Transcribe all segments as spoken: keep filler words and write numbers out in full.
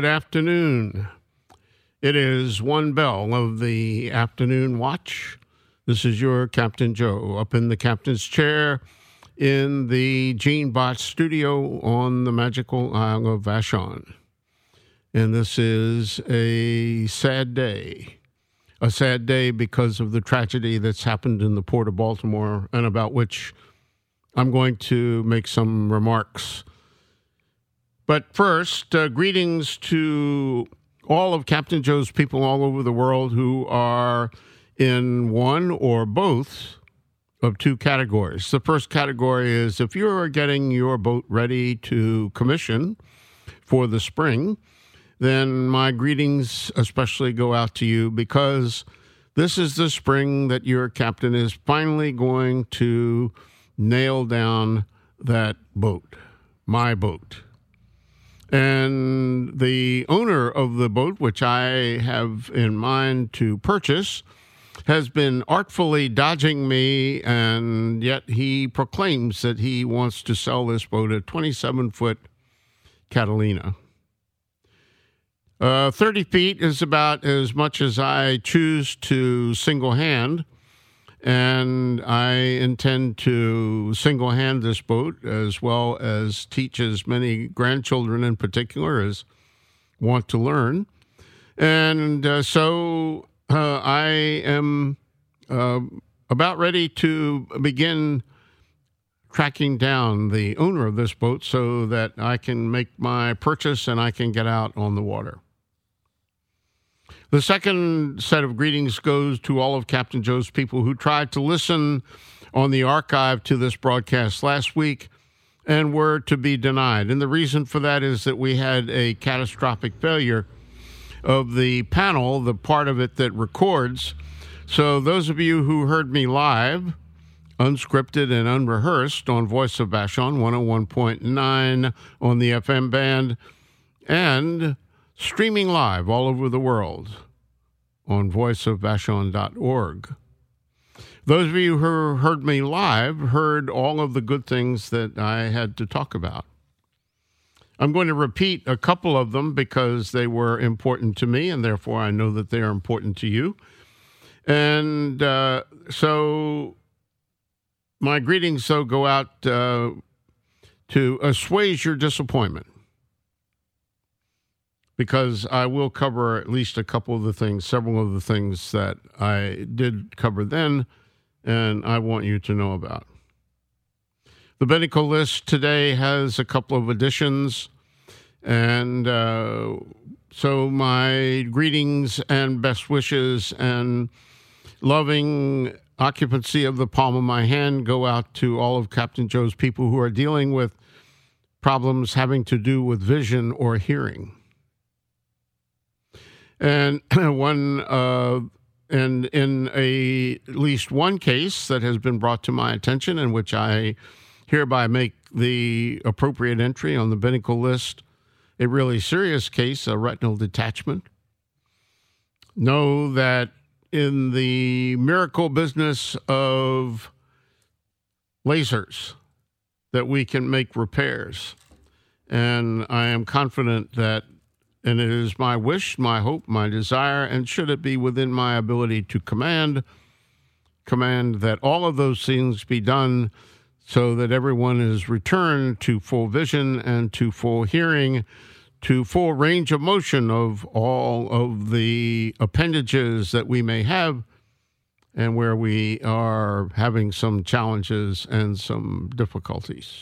Good afternoon. It is one bell of the afternoon watch. This is your Captain Joe up in the captain's chair in the Gene Bot studio on the magical Isle of Vashon. And this is a sad day. A sad day because of the tragedy that's happened in the Port of Baltimore and about which I'm going to make some remarks. But first, uh, greetings to all of Captain Joe's people all over the world who are in one or both of two categories. The first category is if you're getting your boat ready to commission for the spring, then my greetings especially go out to you because this is the spring that your captain is finally going to nail down that boat, my boat. And the owner of the boat, which I have in mind to purchase, has been artfully dodging me, and yet he proclaims that he wants to sell this boat, a twenty-seven foot Catalina. Uh, thirty feet is about as much as I choose to single hand, and I intend to single hand this boat as well as teach as many grandchildren in particular as want to learn. And uh, so uh, I am uh, about ready to begin tracking down the owner of this boat so that I can make my purchase and I can get out on the water. The second set of greetings goes to all of Captain Joe's people who tried to listen on the archive to this broadcast last week and were to be denied. And the reason for that is that we had a catastrophic failure of the panel, the part of it that records. So those of you who heard me live, unscripted and unrehearsed on Voice of Vashon, one oh one point nine on the F M band, and streaming live all over the world on voice of vashon dot org. Those of you who heard me live heard all of the good things that I had to talk about. I'm going to repeat a couple of them because they were important to me, and therefore I know that they are important to you. And uh, so my greetings, though, go out uh, to assuage your disappointment, because I will cover at least a couple of the things, several of the things that I did cover then, and I want you to know about. The Binnacle list today has a couple of additions, and uh, so my greetings and best wishes and loving occupancy of the palm of my hand go out to all of Captain Joe's people who are dealing with problems having to do with vision or hearing. And one, uh, and in a, at least one case that has been brought to my attention, in which I hereby make the appropriate entry on the Binnacle list, a really serious case, a retinal detachment. Know that in the miracle business of lasers, that we can make repairs, and I am confident that. And it is my wish, my hope, my desire, and should it be within my ability to command, command that all of those things be done so that everyone is returned to full vision and to full hearing, to full range of motion of all of the appendages that we may have and where we are having some challenges and some difficulties.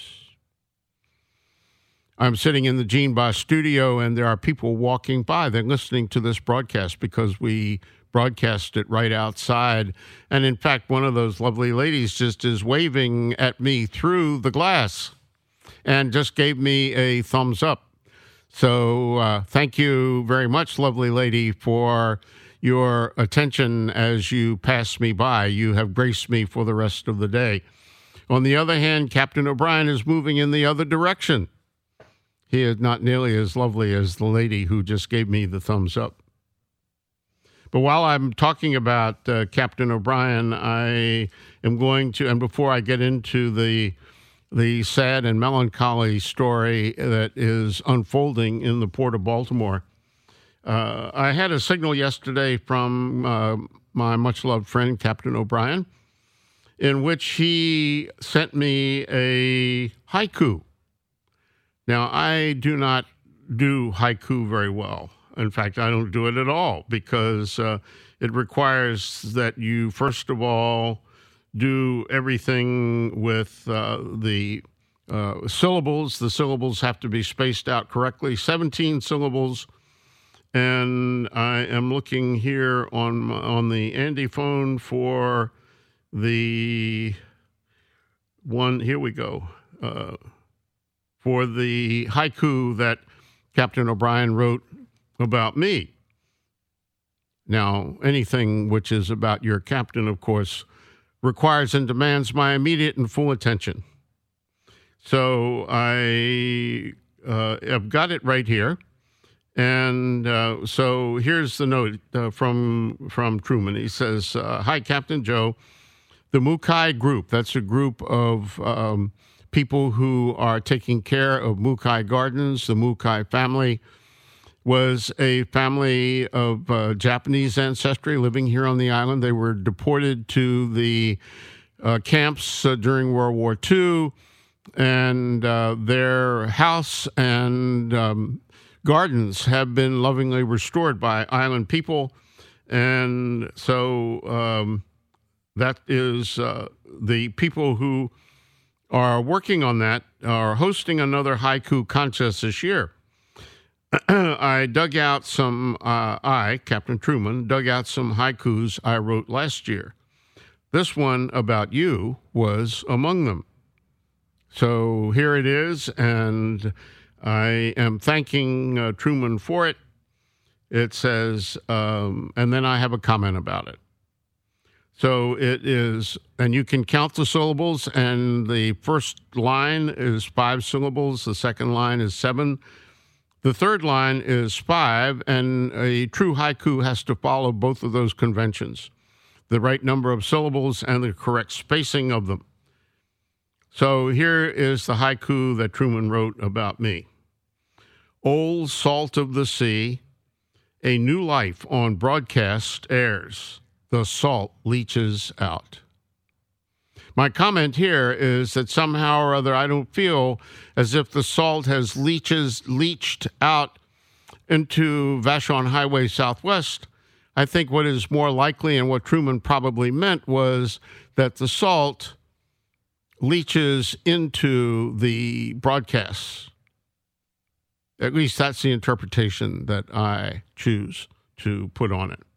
I'm sitting in the Gene Boss studio, and there are people walking by. They're listening to this broadcast because we broadcast it right outside. And in fact, one of those lovely ladies just is waving at me through the glass and just gave me a thumbs up. So uh, thank you very much, lovely lady, for your attention as you pass me by. You have graced me for the rest of the day. On the other hand, Captain O'Brien is moving in the other direction. He is not nearly as lovely as the lady who just gave me the thumbs up. But while I'm talking about uh, Captain O'Brien, I am going to, and before I get into the the sad and melancholy story that is unfolding in the Port of Baltimore, Uh, I had a signal yesterday from uh, my much-loved friend, Captain O'Brien, in which he sent me a haiku. Now, I do not do haiku very well. In fact, I don't do it at all because uh, it requires that you, first of all, do everything with uh, the uh, syllables. The syllables have to be spaced out correctly, seventeen syllables. And I am looking here on on the Andy phone for the one. Here we go. Uh, for the haiku that Captain O'Brien wrote about me. Now, anything which is about your captain, of course, requires and demands my immediate and full attention. So I uh, have got it right here. And uh, so here's the note uh, from from Truman. He says, uh, "Hi, Captain Joe. The Mukai Group, that's a group of um, people who are taking care of Mukai Gardens. The Mukai family was a family of uh, Japanese ancestry living here on the island. They were deported to the uh, camps uh, during World War Two, and uh, their house and um, gardens have been lovingly restored by island people. And so um, that is uh, the people who are working on that are hosting another haiku contest this year. I dug out some, uh, I, Captain Truman, dug out some haikus I wrote last year. This one about you was among them. So here it is, and I am thanking uh, Truman for it. It says, um, and then I have a comment about it. So it is, and you can count the syllables, and the first line is five syllables. The second line is seven. The third line is five, and a true haiku has to follow both of those conventions, the right number of syllables and the correct spacing of them. So here is the haiku that Truman wrote about me. Old salt of the sea, a new life on broadcast airs. The salt leaches out. My comment here is that somehow or other I don't feel as if the salt has leaches leached out into Vashon Highway Southwest. I think what is more likely and what Truman probably meant was that the salt leaches into the broadcasts. At least that's the interpretation that I choose to put on it.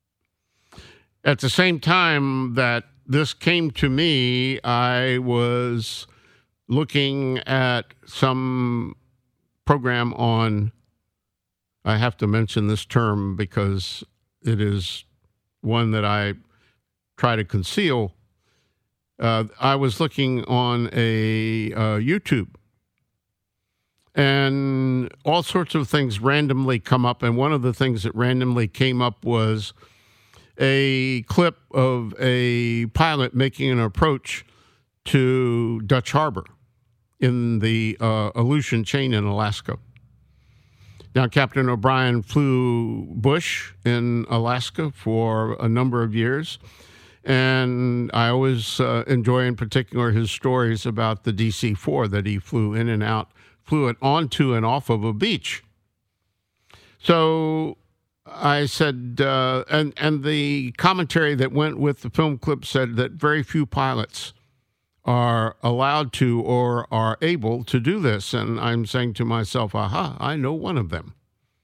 At the same time that this came to me, I was looking at some program on, I have to mention this term because it is one that I try to conceal. Uh, I was looking on a uh, YouTube, and all sorts of things randomly come up. And one of the things that randomly came up was a clip of a pilot making an approach to Dutch Harbor in the uh, Aleutian Chain in Alaska. Now, Captain O'Brien flew Bush in Alaska for a number of years, and I always uh, enjoy in particular his stories about the D C four that he flew in and out, flew it onto and off of a beach. So I said, uh, and, and the commentary that went with the film clip said that very few pilots are allowed to or are able to do this. And I'm saying to myself, aha, I know one of them.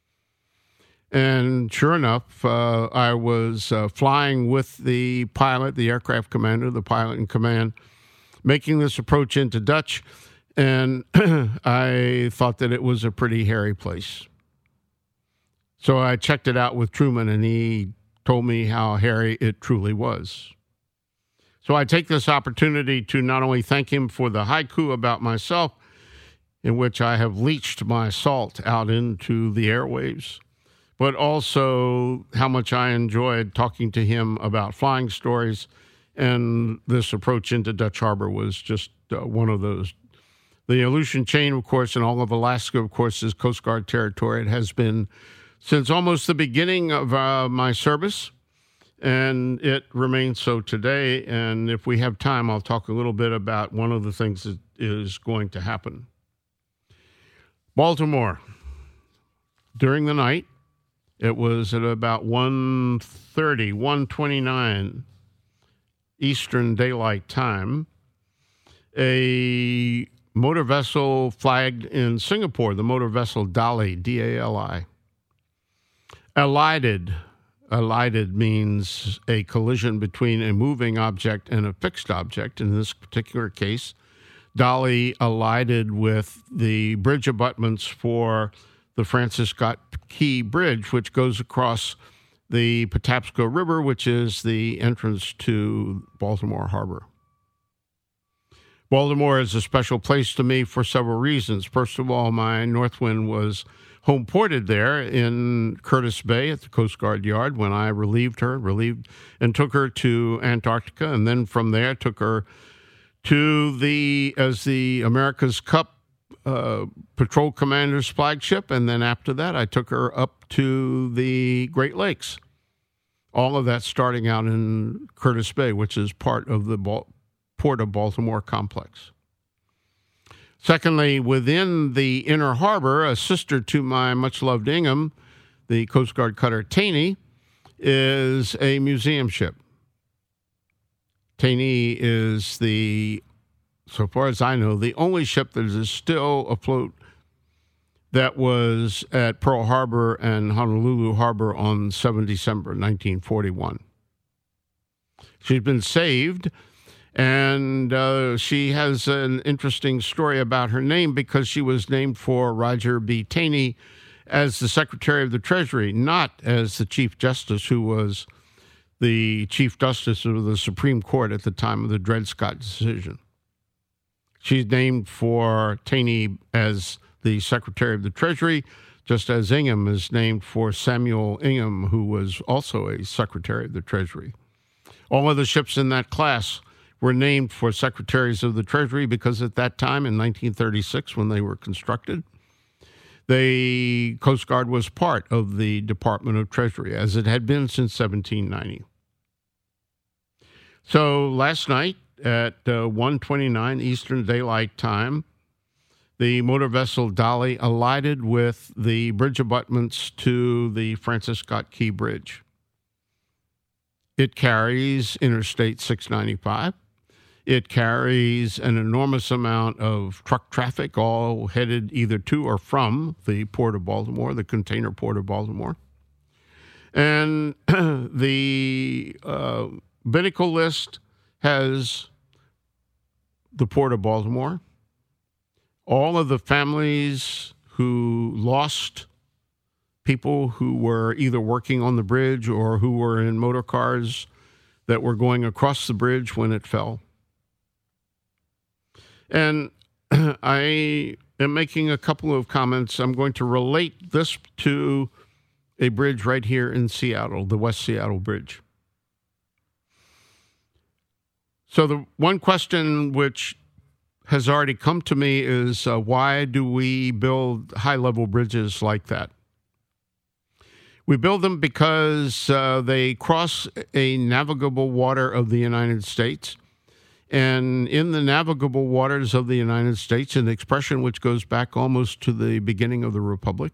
And sure enough, uh, I was uh, flying with the pilot, the aircraft commander, the pilot in command, making this approach into Dutch. And I thought that it was a pretty hairy place. So I checked it out with Truman, and he told me how hairy it truly was. So I take this opportunity to not only thank him for the haiku about myself, in which I have leached my salt out into the airwaves, but also how much I enjoyed talking to him about flying stories. And this approach into Dutch Harbor was just uh, one of those. The Aleutian Chain, of course, and all of Alaska, of course, is Coast Guard territory. It has been since almost the beginning of uh, my service, and it remains so today. And if we have time, I'll talk a little bit about one of the things that is going to happen. Baltimore, during the night, it was at about one thirty, one twenty-nine Eastern Daylight Time, a motor vessel flagged in Singapore, the motor vessel Dali, D A L I, alighted. Alighted means a collision between a moving object and a fixed object. In this particular case, Dali alighted with the bridge abutments for the Francis Scott Key Bridge, which goes across the Patapsco River, which is the entrance to Baltimore Harbor. Baltimore is a special place to me for several reasons. First of all, my Northwind was home ported there in Curtis Bay at the Coast Guard Yard when I relieved her, relieved and took her to Antarctica, and then from there took her to the, as the America's Cup uh, Patrol Commander's flagship, and then after that I took her up to the Great Lakes. All of that starting out in Curtis Bay, which is part of the Bal- Port of Baltimore complex. Secondly, within the inner harbor, a sister to my much-loved Ingham, the Coast Guard cutter Taney, is a museum ship. Taney is the, so far as I know, the only ship that is still afloat that was at Pearl Harbor and Honolulu Harbor on the seventh of December, nineteen forty-one. She's been saved. And uh, she has an interesting story about her name because she was named for Roger B. Taney as the Secretary of the Treasury, not as the Chief Justice, who was the Chief Justice of the Supreme Court at the time of the Dred Scott decision. She's named for Taney as the Secretary of the Treasury, just as Ingham is named for Samuel Ingham, who was also a Secretary of the Treasury. All of the ships in that class were named for Secretaries of the Treasury because at that time, in nineteen thirty-six, when they were constructed, the Coast Guard was part of the Department of Treasury, as it had been since seventeen ninety. So last night at uh, one twenty-nine Eastern Daylight Time, the motor vessel Dali alighted with the bridge abutments to the Francis Scott Key Bridge. It carries Interstate six ninety-five. It carries an enormous amount of truck traffic, all headed either to or from the Port of Baltimore, the container Port of Baltimore. And the uh, binnacle list has the Port of Baltimore, all of the families who lost people who were either working on the bridge or who were in motor cars that were going across the bridge when it fell. And I am making a couple of comments. I'm going to relate this to a bridge right here in Seattle, the West Seattle Bridge. So the one question which has already come to me is uh, why do we build high-level bridges like that? We build them because uh, they cross a navigable water of the United States. And in the navigable waters of the United States, an expression which goes back almost to the beginning of the Republic,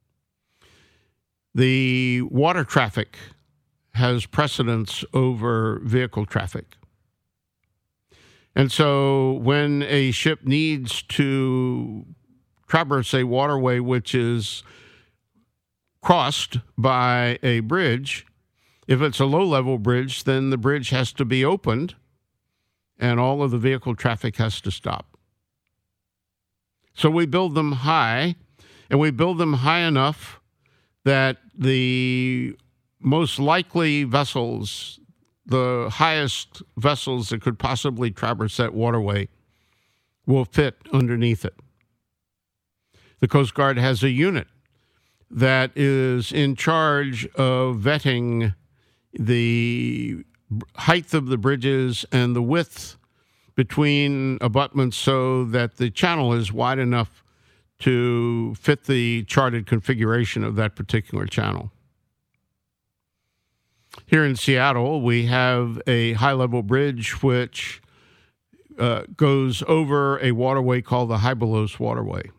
the water traffic has precedence over vehicle traffic. And so when a ship needs to traverse a waterway which is crossed by a bridge, if it's a low-level bridge, then the bridge has to be opened and all of the vehicle traffic has to stop. So we build them high, and we build them high enough that the most likely vessels, the highest vessels that could possibly traverse that waterway, will fit underneath it. The Coast Guard has a unit that is in charge of vetting the height of the bridges and the width between abutments so that the channel is wide enough to fit the charted configuration of that particular channel. Here in Seattle, we have a high-level bridge which uh, goes over a waterway called the Hybelos Waterway.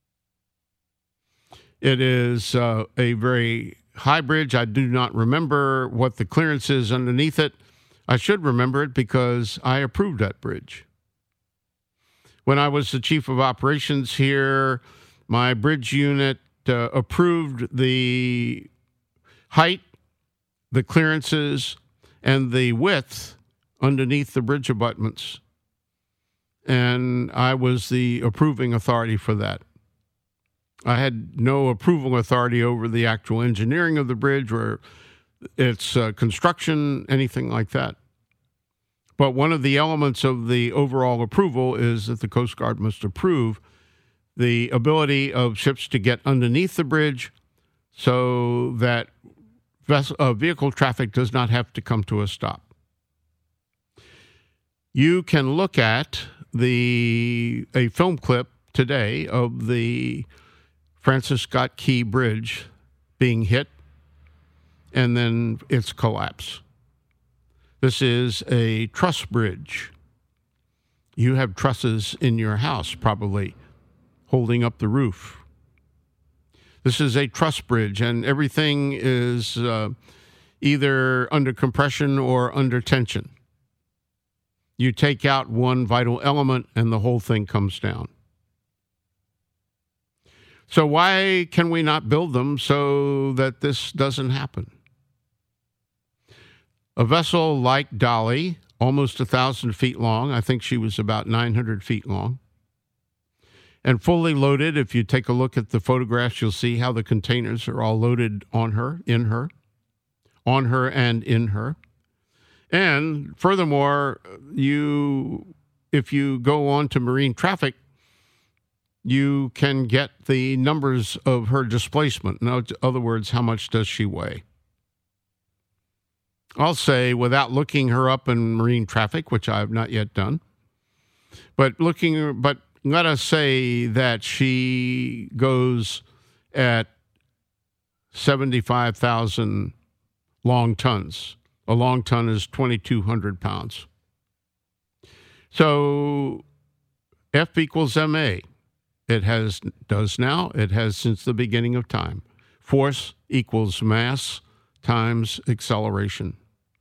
It is uh, a very high bridge. I do not remember what the clearance is underneath it. I should remember it because I approved that bridge. When I was the chief of operations here, my bridge unit uh, approved the height, the clearances, and the width underneath the bridge abutments. And I was the approving authority for that. I had no approval authority over the actual engineering of the bridge or its uh, construction, anything like that. But one of the elements of the overall approval is that the Coast Guard must approve the ability of ships to get underneath the bridge so that vessel, uh, vehicle traffic does not have to come to a stop. You can look at the a film clip today of the Francis Scott Key Bridge being hit and then its collapse. This is a truss bridge. You have trusses in your house, probably, holding up the roof. This is a truss bridge, and everything is uh, either under compression or under tension. You take out one vital element, and the whole thing comes down. So why can we not build them so that this doesn't happen? A vessel like Dolly, almost a thousand feet long, I think she was about nine hundred feet long, and fully loaded. If you take a look at the photographs, you'll see how the containers are all loaded on her, in her, on her and in her. And furthermore, you, if you go on to marine traffic, you can get the numbers of her displacement. In other words, how much does she weigh? I'll say, without looking her up in marine traffic, which I have not yet done, but looking, but let us say that she goes at seventy-five thousand long tons. A long ton is twenty-two hundred pounds. So F equals M A. It has, does now, it has since the beginning of time. Force equals mass times acceleration.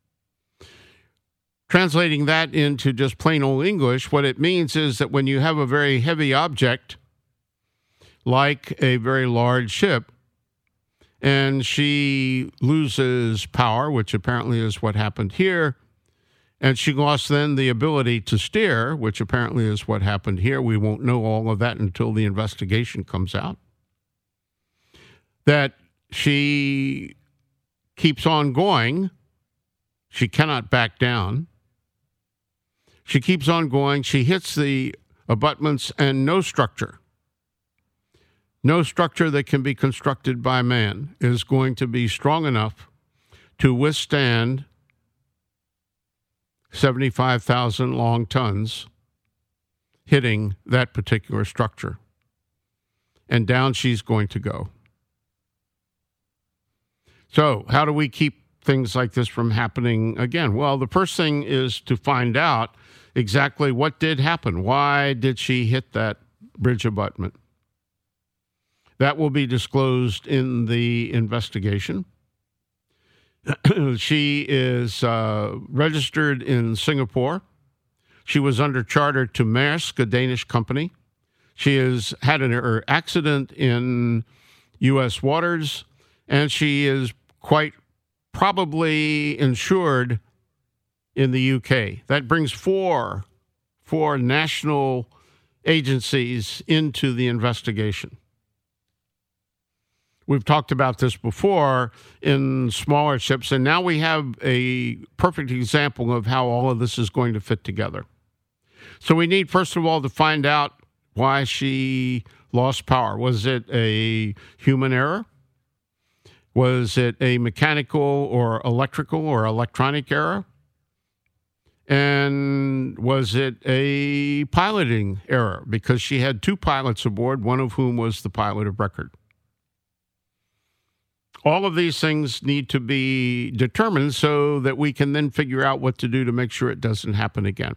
Translating that into just plain old English, what it means is that when you have a very heavy object, like a very large ship, and she loses power, which apparently is what happened here, and she lost then the ability to steer, which apparently is what happened here. We won't know all of that until the investigation comes out. That she keeps on going. She cannot back down. She keeps on going. She hits the abutments and no structure. No structure that can be constructed by man is going to be strong enough to withstand seventy-five thousand long tons hitting that particular structure. And down she's going to go. So how do we keep things like this from happening again? Well, the first thing is to find out exactly what did happen. Why did she hit that bridge abutment? That will be disclosed in the investigation. She is uh, registered in Singapore. She was under charter to Maersk, a Danish company. She has had an her accident in U S waters, and she is quite probably insured in the U K. That brings four, four national agencies into the investigation. We've talked about this before in smaller ships, and now we have a perfect example of how all of this is going to fit together. So we need, first of all, to find out why she lost power. Was it a human error? Was it a mechanical or electrical or electronic error? And was it a piloting error? Because she had two pilots aboard, one of whom was the pilot of record. All of these things need to be determined so that we can then figure out what to do to make sure it doesn't happen again.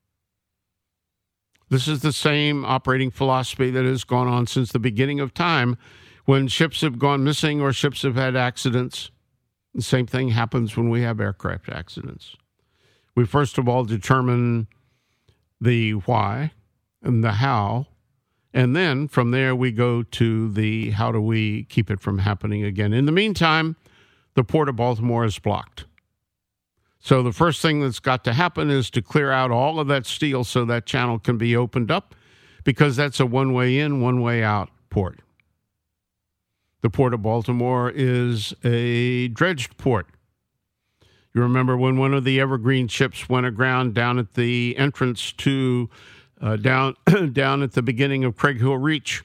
This is the same operating philosophy that has gone on since the beginning of time. When ships have gone missing or ships have had accidents, the same thing happens when we have aircraft accidents. We first of all determine the why and the how, and then from there we go to the how do we keep it from happening again. In the meantime, the Port of Baltimore is blocked. So the first thing that's got to happen is to clear out all of that steel so that channel can be opened up, because that's a one-way in, one-way out port. The Port of Baltimore is a dredged port. You remember when one of the Evergreen ships went aground down at the entrance to, uh, down, down at the beginning of Craig Hill Reach,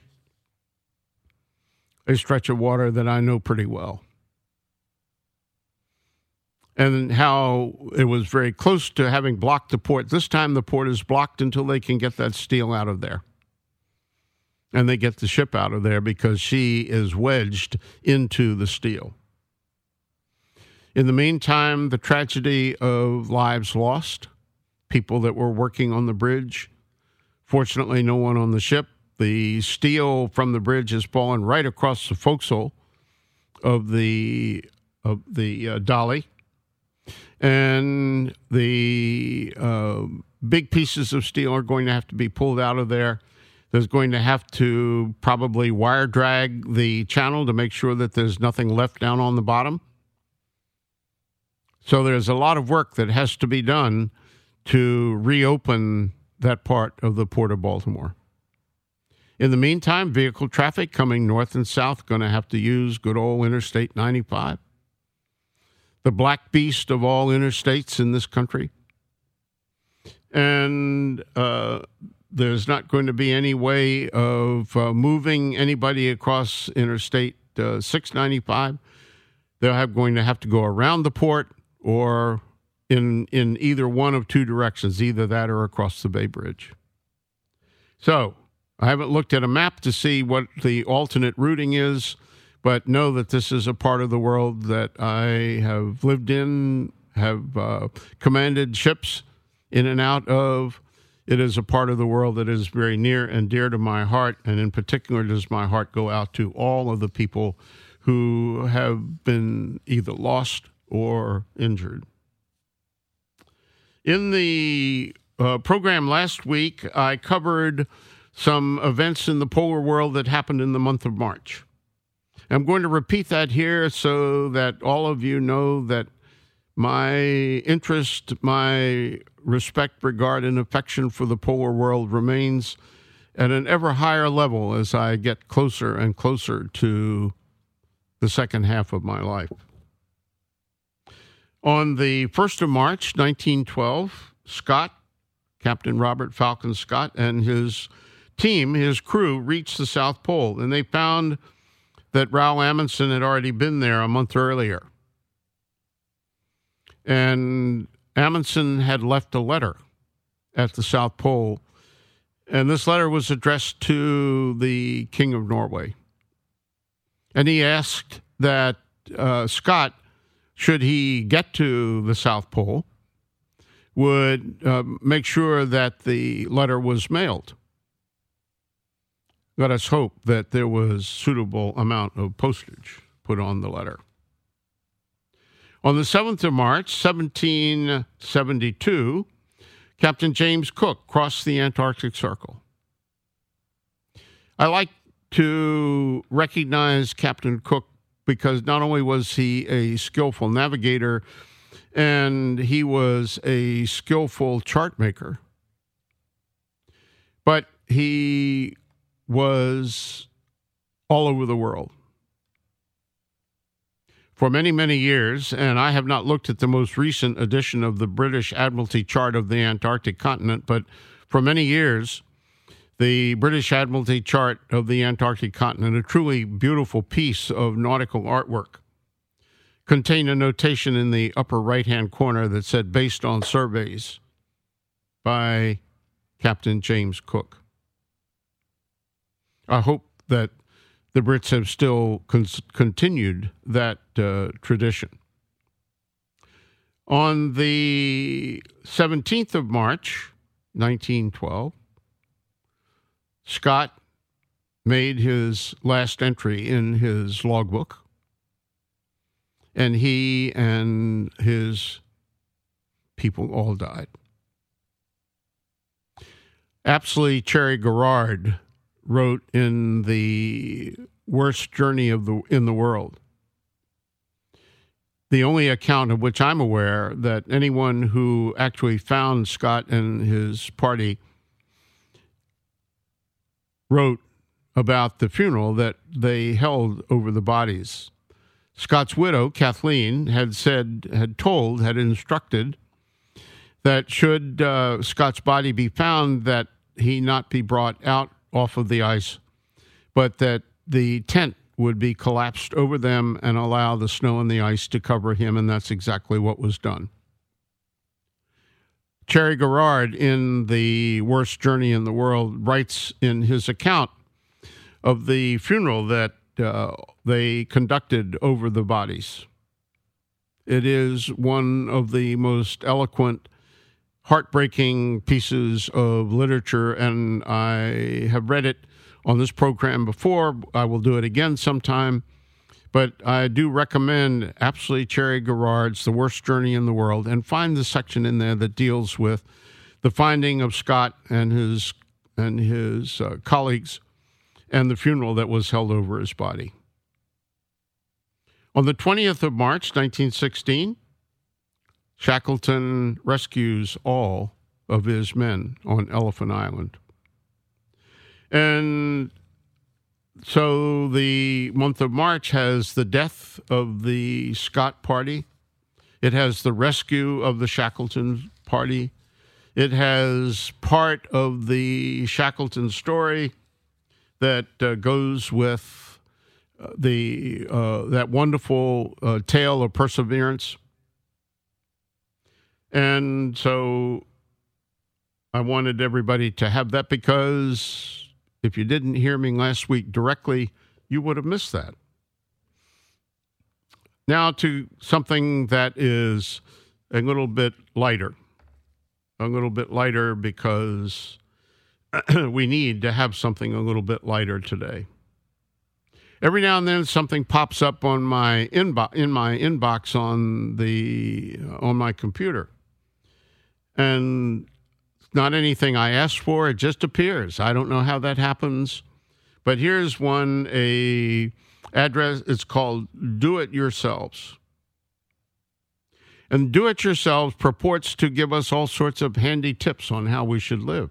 a stretch of water that I know pretty well. And how it was very close to having blocked the port. This time the port is blocked until they can get that steel out of there. And they get the ship out of there because she is wedged into the steel. In the meantime, the tragedy of lives lost, people that were working on the bridge. Fortunately, no one on the ship. The steel from the bridge has fallen right across the forecastle of the, of the uh, dolly. And the uh, big pieces of steel are going to have to be pulled out of there. There's going to have to probably wire drag the channel to make sure that there's nothing left down on the bottom. So there's a lot of work that has to be done to reopen that part of the Port of Baltimore. In the meantime, vehicle traffic coming north and south going to have to use good old Interstate ninety-five. The black beast of all interstates in this country. And uh, there's not going to be any way of uh, moving anybody across Interstate uh, six ninety-five. They're have, going to have to go around the port or in, in either one of two directions, either that or across the Bay Bridge. So I haven't looked at a map to see what the alternate routing is, but know that this is a part of the world that I have lived in, have uh, commanded ships in and out of. It is a part of the world that is very near and dear to my heart, and in particular does my heart go out to all of the people who have been either lost or injured. In the uh, program last week, I covered some events in the polar world that happened in the month of March. I'm going to repeat that here so that all of you know that my interest, my respect, regard, and affection for the polar world remains at an ever higher level as I get closer and closer to the second half of my life. On the first of March, nineteen twelve, Scott, Captain Robert Falcon Scott, and his team, his crew, reached the South Pole, and they found that Raoul Amundsen had already been there a month earlier. And Amundsen had left a letter at the South Pole, and this letter was addressed to the King of Norway. And he asked that uh, Scott, should he get to the South Pole, would uh, make sure that the letter was mailed. Let us hope that there was suitable amount of postage put on the letter. On the seventh of March, seventeen seventy-two, Captain James Cook crossed the Antarctic Circle. I like to recognize Captain Cook because not only was he a skillful navigator, and he was a skillful chart maker, but he was all over the world. For many, many years, and I have not looked at the most recent edition of the British Admiralty chart of the Antarctic continent, but for many years, the British Admiralty chart of the Antarctic continent, a truly beautiful piece of nautical artwork, contained a notation in the upper right-hand corner that said, based on surveys, by Captain James Cook. I hope that the Brits have still con- continued that uh, tradition. On the seventeenth of March, nineteen twelve, Scott made his last entry in his logbook, and he and his people all died. Apsley Cherry Garrard wrote in The Worst Journey of the in the World, the only account of which I'm aware, that anyone who actually found Scott and his party wrote about the funeral that they held over the bodies. Scott's widow, Kathleen, had said, had told, had instructed that should uh, Scott's body be found, that he not be brought out off of the ice, but that the tent would be collapsed over them and allow the snow and the ice to cover him, and that's exactly what was done. Cherry Garrard, in The Worst Journey in the World, writes in his account of the funeral that uh, they conducted over the bodies. It is one of the most eloquent, heartbreaking pieces of literature, and I have read it on this program before. I will do it again sometime, but I do recommend Apsley Cherry Garrard's The Worst Journey in the World, and find the section in there that deals with the finding of Scott and his and his uh, colleagues, and the funeral that was held over his body. On the twentieth of March, nineteen sixteen, Shackleton rescues all of his men on Elephant Island. And so the month of March has the death of the Scott party. It has the rescue of the Shackleton party. It has part of the Shackleton story that uh, goes with uh, the uh, that wonderful uh, tale of perseverance. And so I wanted everybody to have that, because if you didn't hear me last week directly, you would have missed that. Now to something that is a little bit lighter. A little bit lighter because we need to have something a little bit lighter today. Every now and then something pops up on my inbox in my inbox on the on my computer. And it's not anything I asked for, it just appears. I don't know how that happens. But here's one, a address, it's called Do It Yourselves. And Do It Yourselves purports to give us all sorts of handy tips on how we should live.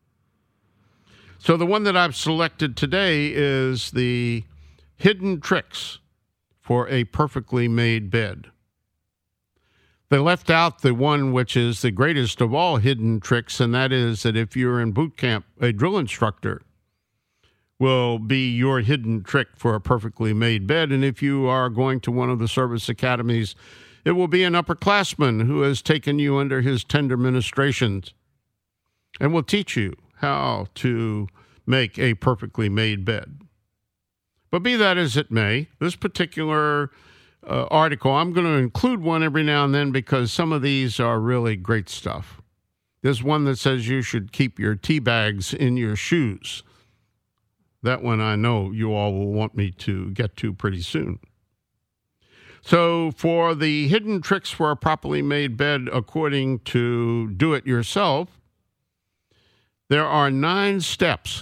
So the one that I've selected today is the hidden tricks for a perfectly made bed. They left out the one which is the greatest of all hidden tricks, and that is that if you're in boot camp, a drill instructor will be your hidden trick for a perfectly made bed. And if you are going to one of the service academies, it will be an upperclassman who has taken you under his tender ministrations and will teach you how to make a perfectly made bed. But be that as it may, this particular uh, article, I'm going to include one every now and then because some of these are really great stuff. There's one that says you should keep your tea bags in your shoes. That one I know you all will want me to get to pretty soon. So for the hidden tricks for a properly made bed, according to Do It Yourself, there are nine steps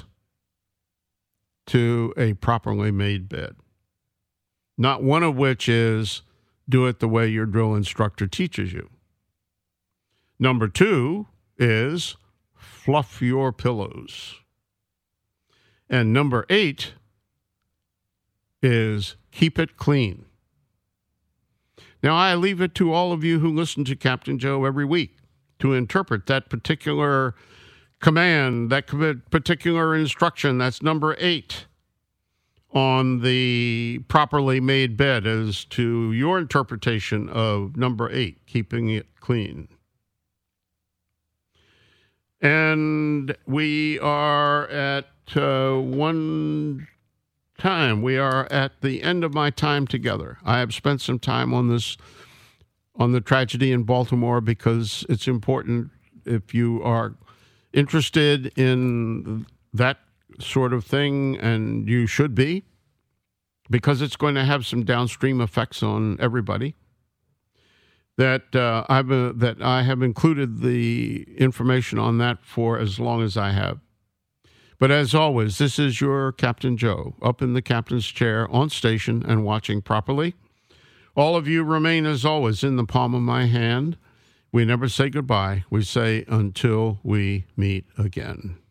to a properly made bed, not one of which is do it the way your drill instructor teaches you. Number two is fluff your pillows. And number eight is keep it clean. Now, I leave it to all of you who listen to Captain Joe every week to interpret that particular command, that particular instruction. That's number eight on the properly made bed as to your interpretation of number eight, keeping it clean. And we are at uh, one time. We are at the end of my time together. I have spent some time on this, on the tragedy in Baltimore, because it's important if you are interested in that sort of thing, and you should be, because it's going to have some downstream effects on everybody. That uh, I've uh, that I have included the information on that for as long as I have. But as always, this is your Captain Joe, up in the captain's chair, on station and watching properly. All of you remain, as always, in the palm of my hand. We never say goodbye. We say until we meet again.